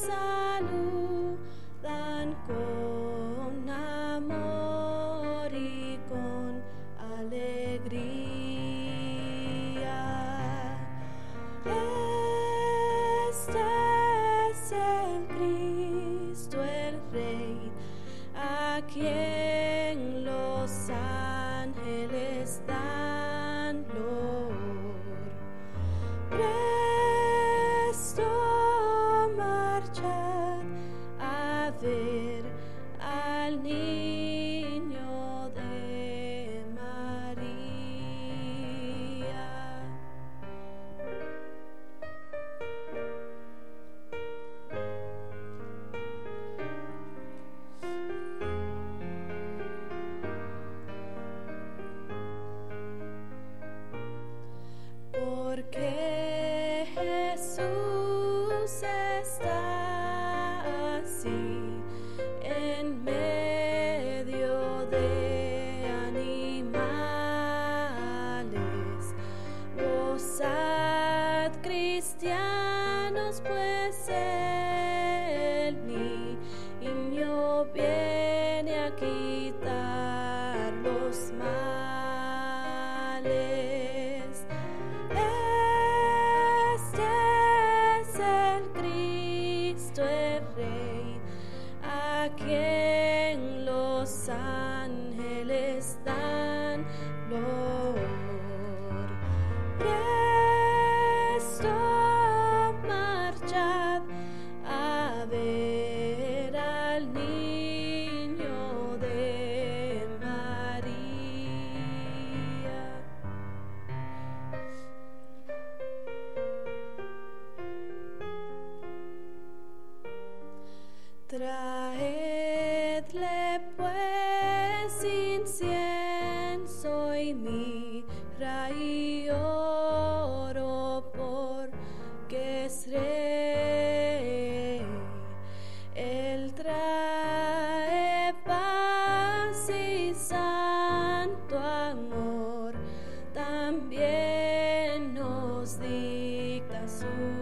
saludan con amor y con alegría. Este es el Cristo, el Rey, a quien los ángeles dan loor. Presto marchad a ver al niño de María. Porque Jesús está así en medio de animales. Gozad, cristianos, pues el niño viene a quitar los males. Este es el Cristo, el Rey, a quien los ángeles dan loor. Presto marchad a ver al niño de María. Traedle pues incienso y mirra y oro, porque es Rey. Él trae paz y santo amor, también nos dicta su